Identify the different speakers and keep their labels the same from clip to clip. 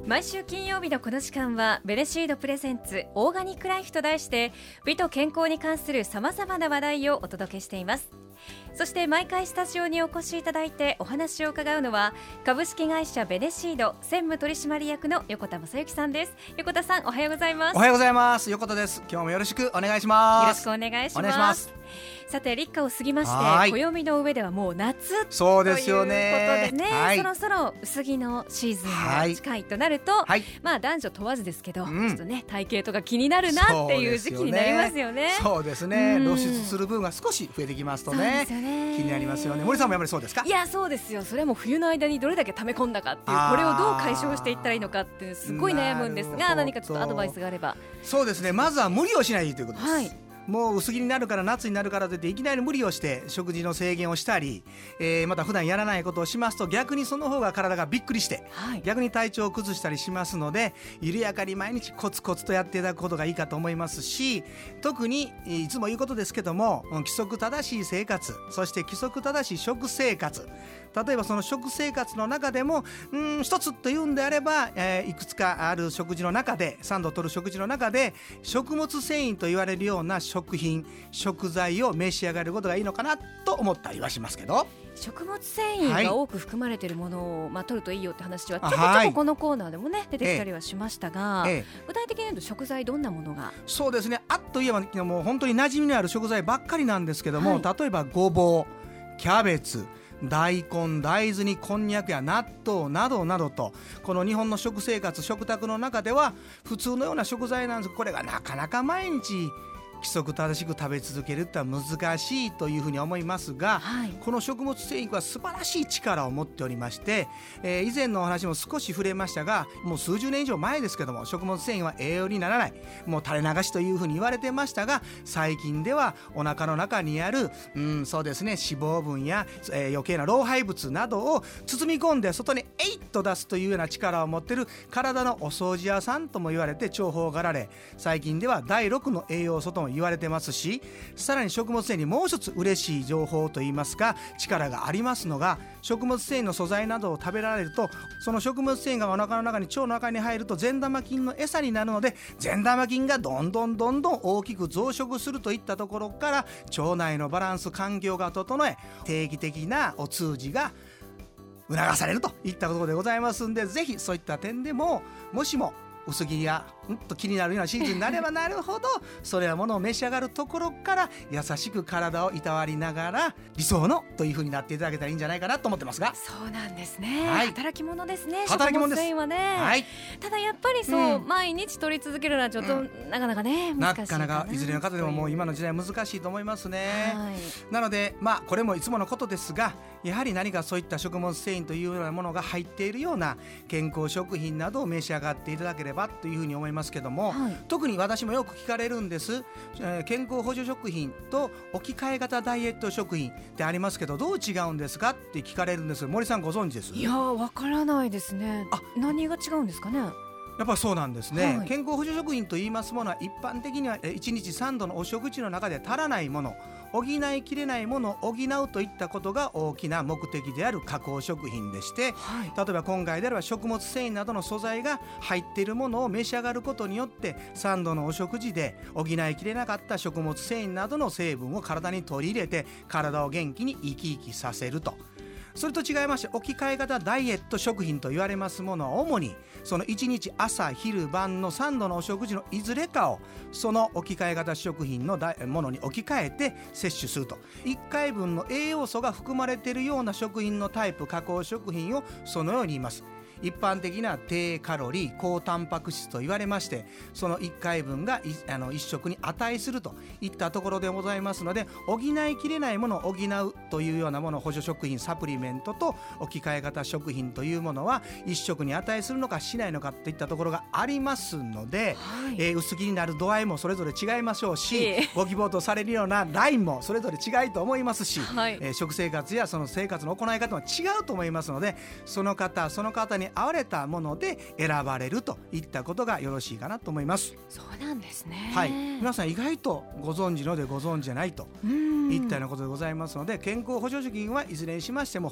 Speaker 1: 毎週金曜日のこの時間はベレシードプレゼンツオーガニックライフと題して美と健康に関するさまざまな話題をお届けしています。そして毎回スタジオにお越しいただいてお話を伺うのは株式会社ベネシード専務取締役の横田正幸さんです。横田さん、おはようございます。
Speaker 2: おはようございます。横田です。今日もよろしくお願いします。
Speaker 1: よろしくお願いします。さて、立夏を過ぎまして暦の上ではもう夏
Speaker 2: そうですよね。
Speaker 1: ということでね、そろそろ薄着のシーズンが近いとなると、まあ男女問わずですけど、ちょっとね体型とか気になるなっていう時期になりますよね。
Speaker 2: そうですね、露出する分が少し増えてきますとね、気になりますよね。森さんもやっぱりそうですか？
Speaker 1: いや、そうですよ。それはもう冬の間にどれだけ溜め込んだかっていう、これをどう解消していったらいいのかってすごい悩むんですが、何かちょっとアドバイスがあれば。
Speaker 2: そうですね、まずは無理をしないということです。もう薄着になるから夏になるからといっていきなり無理をして食事の制限をしたり、また普段やらないことをしますと逆にその方が体がびっくりして、逆に体調を崩したりしますので、緩やかに毎日コツコツとやっていただくことがいいかと思いますし、特にいつも言うことですけども、規則正しい生活、そして規則正しい食生活、例えばその食生活の中でも一つというんであれば、いくつかある食事の中で3度取る食事の中で食物繊維と言われるような食品食材を召し上がることがいいのかなと思ったりはしますけど、
Speaker 1: 食物繊維が多く含まれているものを、取るといいよって話はちょこちょここのコーナーでもね出てきたりはしましたが、具体的に言うと食材どんなものが？そうですね、
Speaker 2: あっといえばもう本当に馴染みのある食材ばっかりなんですけども、例えばごぼう、キャベツ、大根、大豆にこんにゃくや納豆などなどと、この日本の食生活食卓の中では普通のような食材なんですが、これがなかなか毎日規則正しく食べ続けるってのは難しいというふうに思いますが、この食物繊維は素晴らしい力を持っておりまして、以前のお話も少し触れましたが、もう数十年以上前ですけども、食物繊維は栄養にならない、もう垂れ流しというふうに言われてましたが、最近ではお腹の中にあるそうですね、脂肪分や、余計な老廃物などを包み込んで外にえいっと出すというような力を持っている体のお掃除屋さんとも言われて重宝がられ、最近では第6の栄養素とも言われてますし、さらに食物繊維にもう一つ嬉しい情報といいますか力がありますのが、食物繊維の素材などを食べられると、その食物繊維がお腹の中に腸の中に入ると善玉菌の餌になるので、善玉菌がどんどん大きく増殖するといったところから、腸内のバランス環境が整え、定期的なお通じが促されるといったことでございますんで、ぜひそういった点でも、もしも薄着や気になるようなシーズンになればなるほどそれらものを召し上がるところから優しく体をいたわりながら理想のという風になっていただけたらいいんじゃないかなと思ってますが。
Speaker 1: そうなんですね、働き者ですね、
Speaker 2: 働き者です。
Speaker 1: 食物繊維はね、ただやっぱりそう、毎日取り続けるのはちょっと、なかなかね難しいかな。
Speaker 2: なかなかいずれの方でももう今の時代難しいと思いますね、なのでこれもいつものことですが、やはり何かそういった食物繊維というようなものが入っているような健康食品などを召し上がっていただければというふうに思いますけども、特に私もよく聞かれるんです、健康補助食品と置き換え型ダイエット食品ってありますけど、どう違うんですかって聞かれるんです。森さんご存知です？
Speaker 1: いや、わからないですね。何が違うんですかね？
Speaker 2: やっぱそうなんですね、健康補助食品といいますものは一般的には1日3度のお食事の中で足らないもの、補いきれないものを補うといったことが大きな目的である加工食品でして、例えば今回であれば食物繊維などの素材が入っているものを召し上がることによって3度のお食事で補いきれなかった食物繊維などの成分を体に取り入れて体を元気に生き生きさせると。それと違いまして、置き換え型ダイエット食品と言われますものは主にその1日朝昼晩の3度のお食事のいずれかをその置き換え型食品のものに置き換えて摂取すると、1回分の栄養素が含まれているような食品のタイプ加工食品をそのように言います。一般的な低カロリー高タンパク質と言われまして、その1回分が1食に値するといったところでございますので、補いきれないものを補うというようなもの、補助食品サプリメントと置き換え型食品というものは1食に値するのかしないのかといったところがありますので、薄着になる度合いもそれぞれ違いましょうし、ご希望とされるようなラインもそれぞれ違いと思いますし、食生活やその生活の行い方も違うと思いますので、その方に合われたもので選ばれるといったことがよろしいかなと思います。
Speaker 1: そうなんですね、
Speaker 2: 皆さん意外とご存知のでご存知じゃないといったようなことでございますので、健康補助食品はいずれにしましても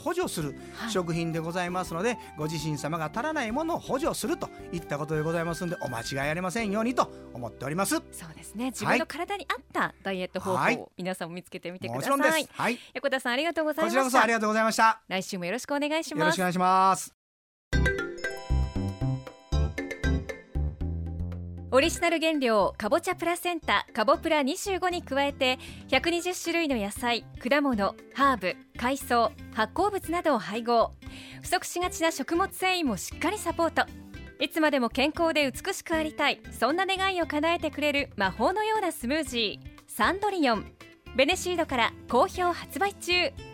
Speaker 2: 補助する食品でございますので、ご自身様が足らないものを補助するといったことでございますので、お間違いありませんようにと思っております。
Speaker 1: そうですね、自分の体に合ったダイエット方法を皆さんも見つけてみてください。
Speaker 2: もちろんです、はい、
Speaker 1: 横田さんありがとうございました。
Speaker 2: こちらこそありがとうございました。
Speaker 1: 来週もよろしくお願いします。
Speaker 2: よろしくお願いします。
Speaker 1: オリジナル原料かぼちゃプラセンタかぼプラ25に加えて120種類の野菜、果物、ハーブ、海藻、発酵物などを配合。不足しがちな食物繊維もしっかりサポート。いつまでも健康で美しくありたい、そんな願いを叶えてくれる魔法のようなスムージー、サンドリオン。ベネシードから好評発売中。